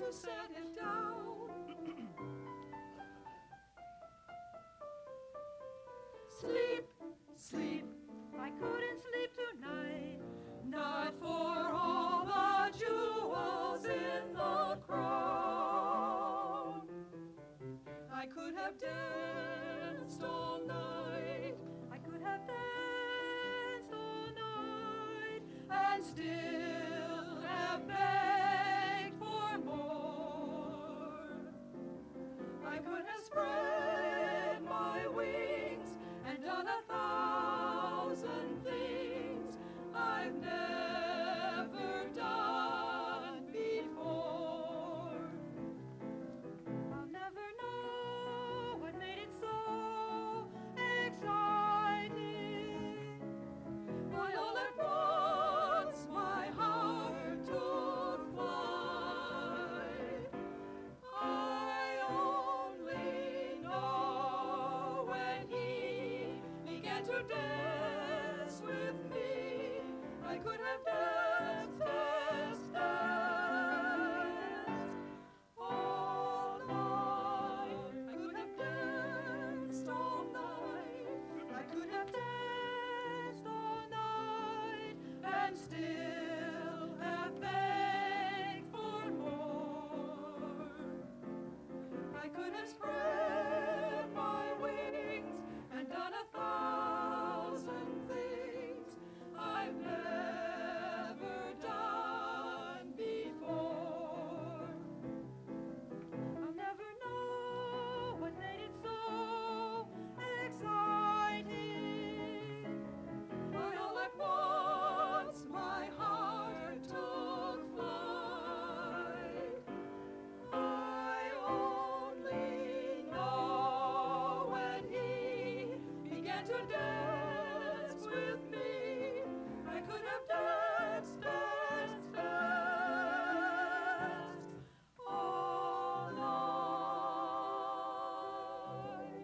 to set it down. Sleep, sleep, I couldn't sleep tonight, not for all the jewels in the crown. I could have danced all night, I could have danced all night, and still have begged for more. I could have spread my wings and done 1,000 things I've never done before. I'll never know what made it so exciting, why all at once my heart took flight. I only know when he began to dance with me, I could have danced, danced, danced all night. I could have danced all night. I could have danced all night and still have begged for more. I could have spread my wings and done 1,000 things I've never done before. I'll never know what made it so exciting, why all at once my heart took flight. I only know when he began to dance with me, I could have danced, danced, danced all night.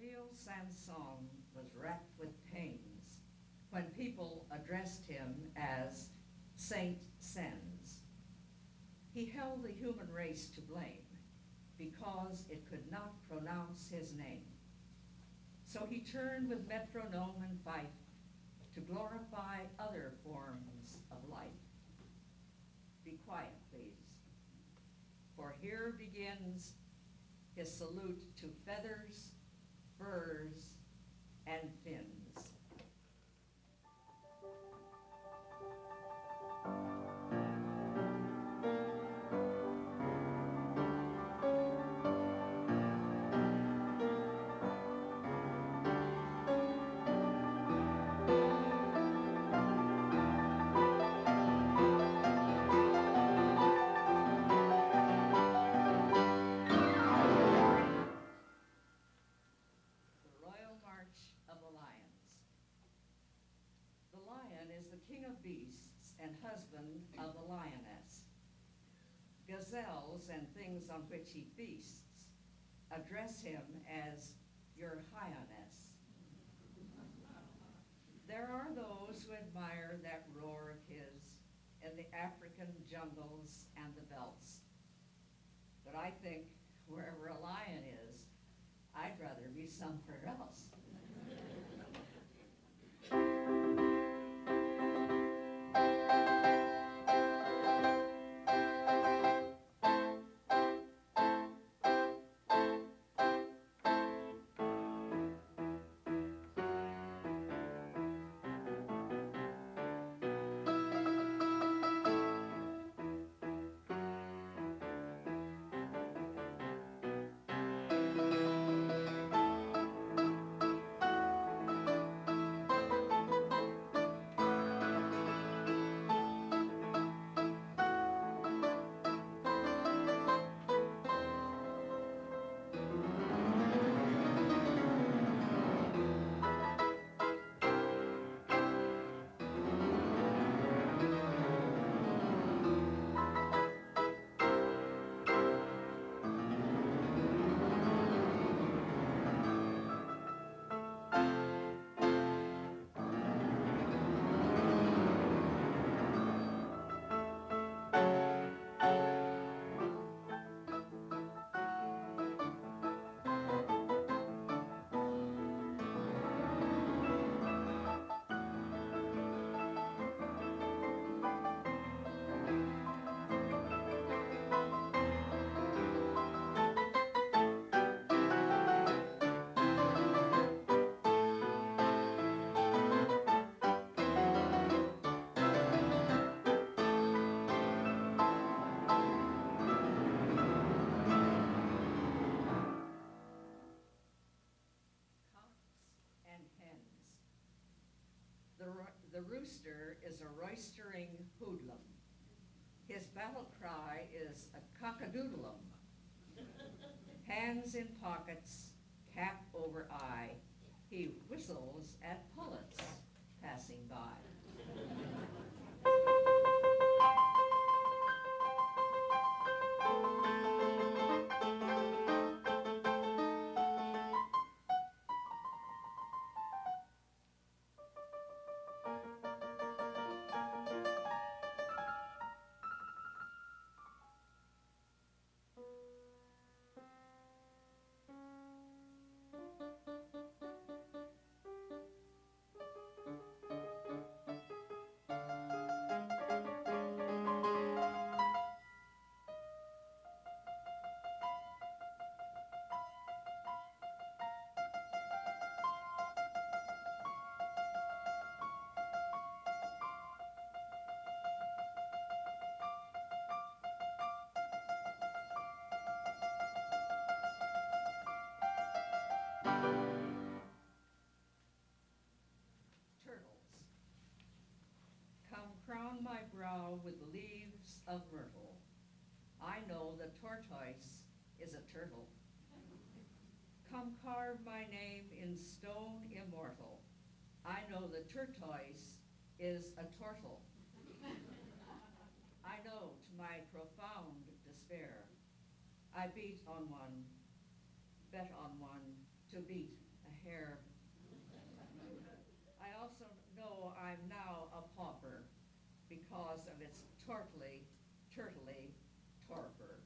Camille Saint-Saëns was racked with pains when people addressed him as Saint Saëns. He held the human race to blame because it could not pronounce his name. So he turned with metronome and fife to glorify other forms of life. Be quiet, please, for here begins his salute to feathers, furs, and fins. And husband of the lioness. Gazelles and things on which he feasts address him as your highness. There are those who admire that roar of his in the African jungles and the velds. But I think wherever a lion is, I'd rather be somewhere else. The rooster is a roistering hoodlum. His battle cry is a cockadoodlum. Hands in pockets, cap over eye, he whistles at pullets passing by. Crown my brow with leaves of myrtle. I know the tortoise is a turtle. Come carve my name in stone immortal. I know the tortoise is a turtle. I know to my profound despair, I beat on one, bet on one to beat hair. I also know I'm now a pauper because of its turtly torpor.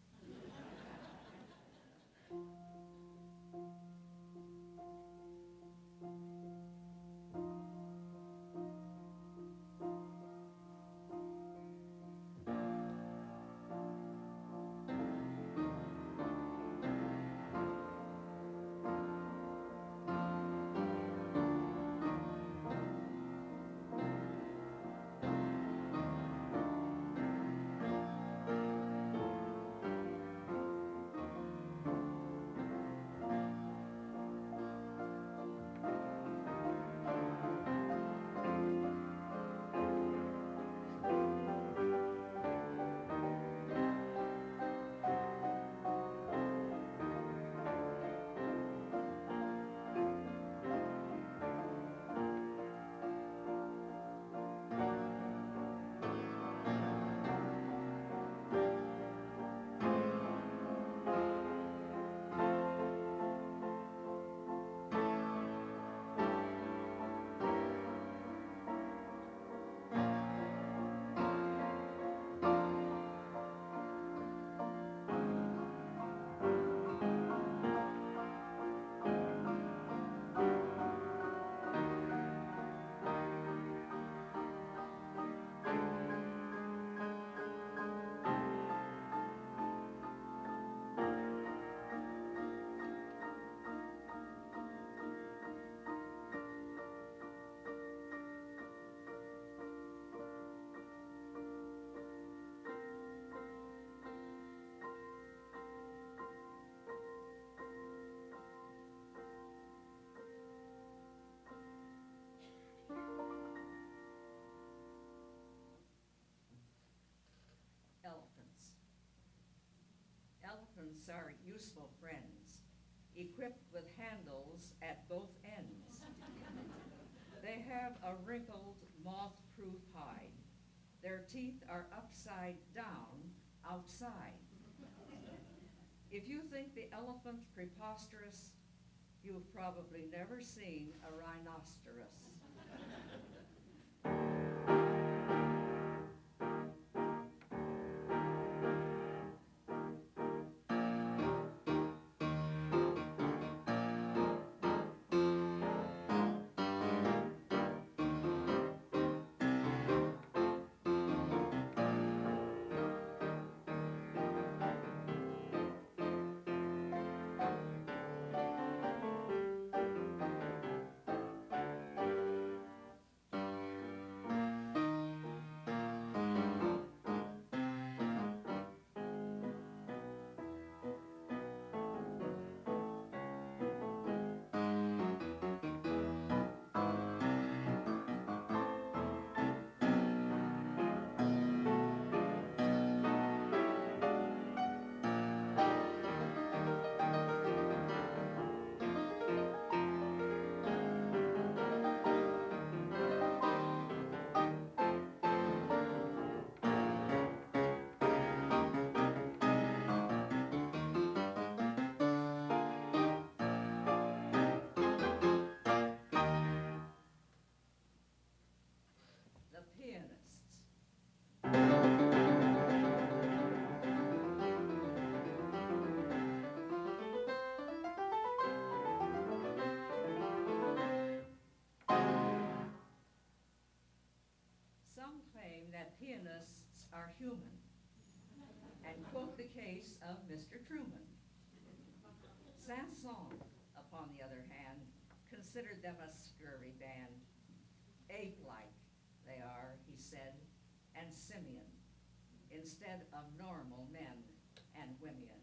Elephants. Elephants are useful friends, equipped with handles at both ends. They have a wrinkled, moth-proof hide. Their teeth are upside down outside. If you think the elephant preposterous, you've probably never seen a rhinoceros. The pianists. Some claim that pianists are human and quote the case of Mr. Truman. Saint-Saëns, upon the other hand, considered them a scurvy band. Ape-like they are, he said, and simian, instead of normal men and women.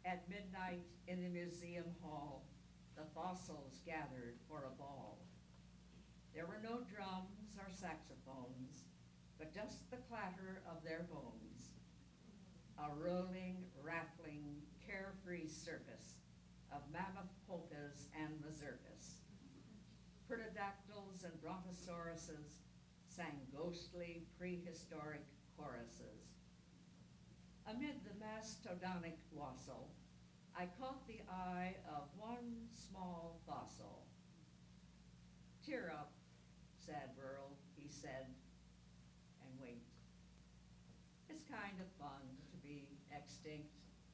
At midnight in the museum hall, the fossils gathered for a ball. There were no drums or saxophones, but just the clatter of their bones. A rolling, rattling, carefree circus of mammoth polkas and mazurkas. Pterodactyls and brontosauruses sang ghostly, prehistoric choruses. Amid the mastodonic wassail, I caught the eye of one small fossil. "Cheer up, sad world," he said, and winked. "It's kind of fun to be extinct."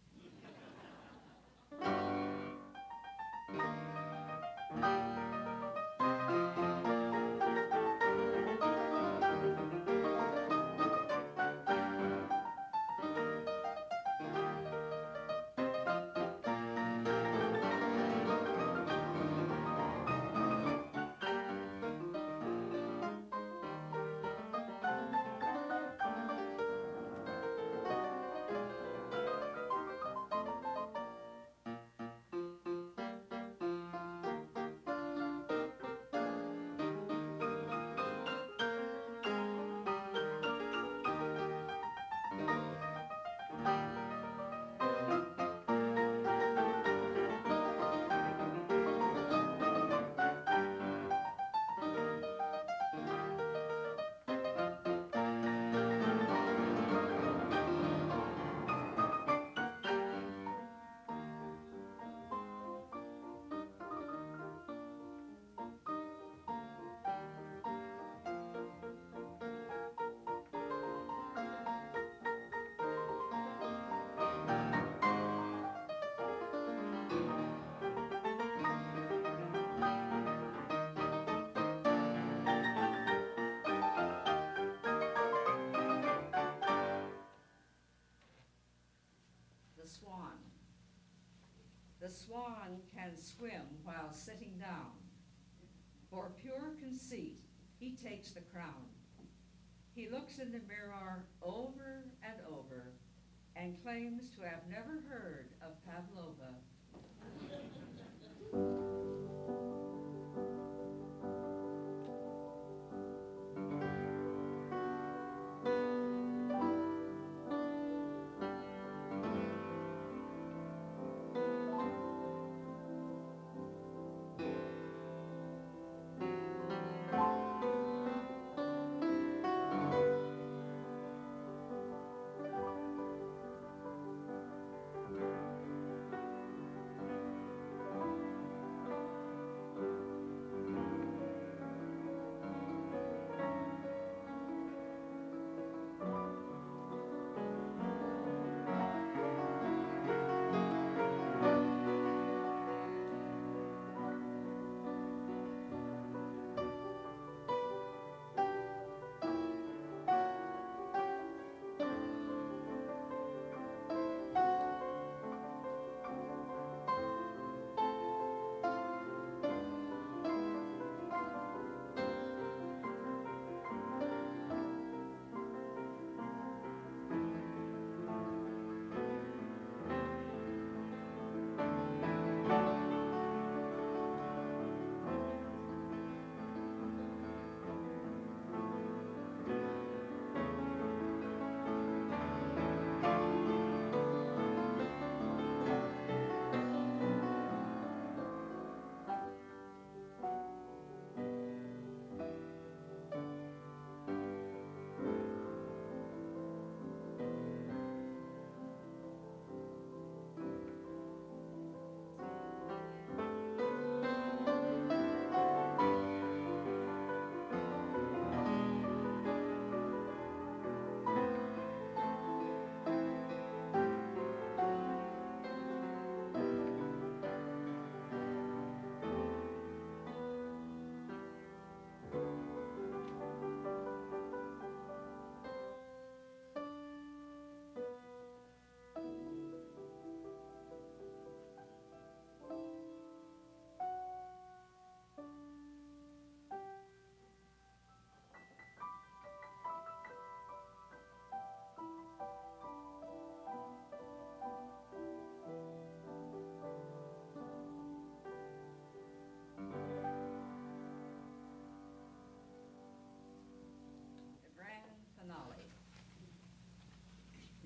The swan. The swan can swim while sitting down. For pure conceit, he takes the crown. He looks in the mirror over and over and claims to have never heard of Pavlova.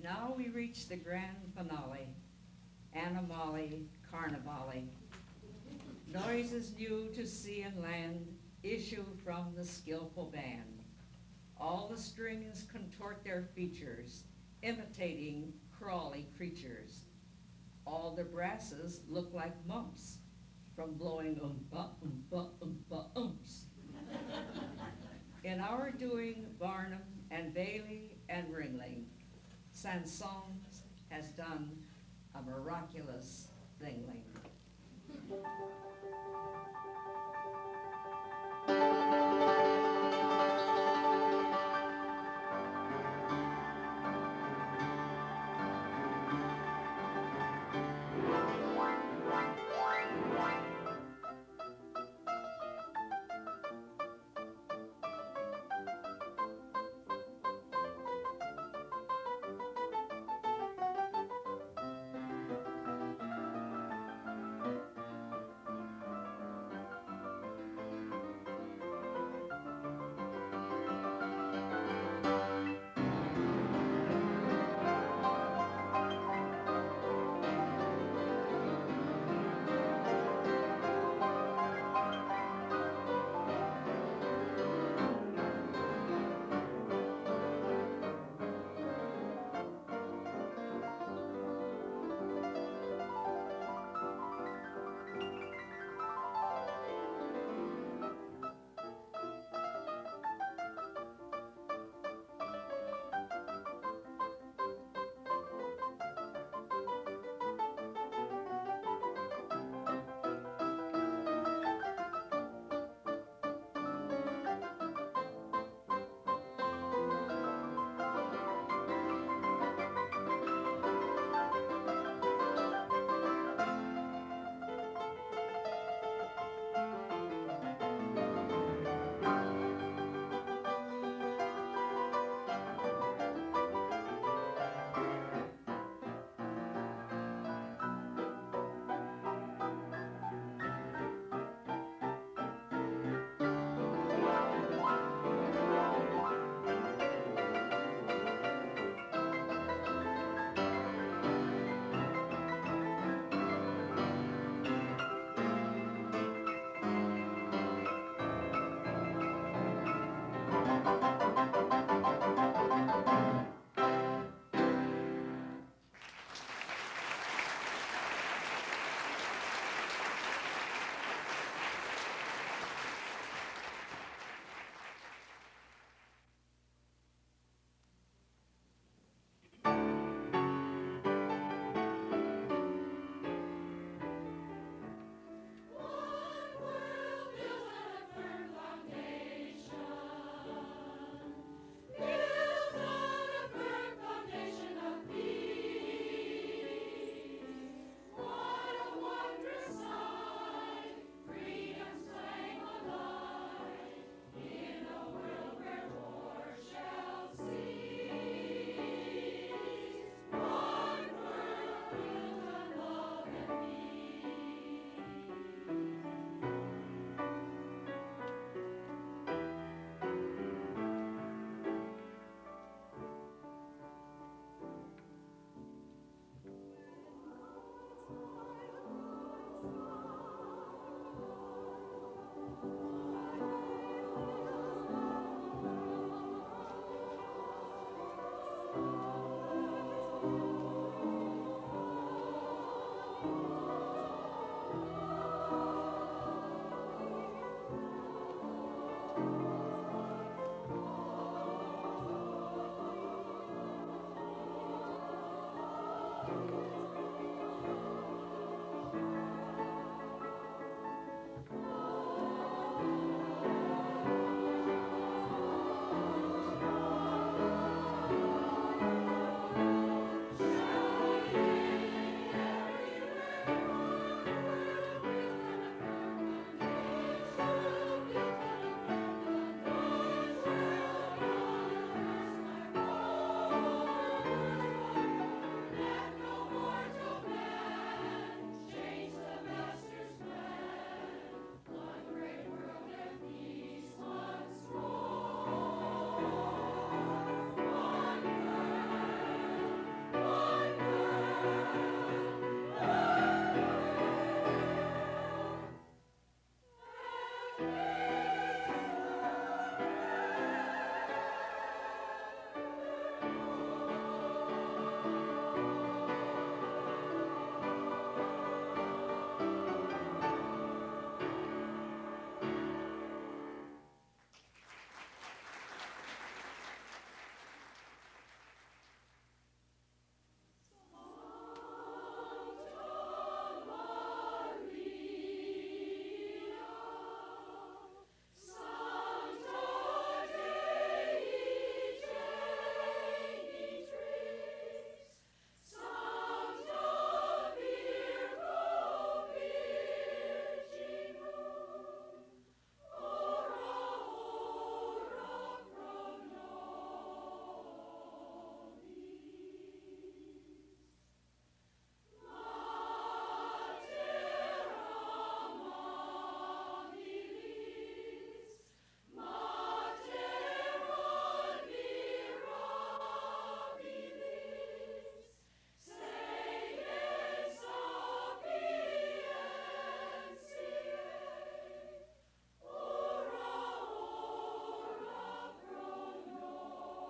Now we reach the grand finale, Animale Carnivale. Noises new to sea and land issue from the skillful band. All the strings contort their features, imitating crawly creatures. All the brasses look like mumps from blowing umps. In our doing, Barnum and Bailey and Ringling, Sansons has done a miraculous thingling.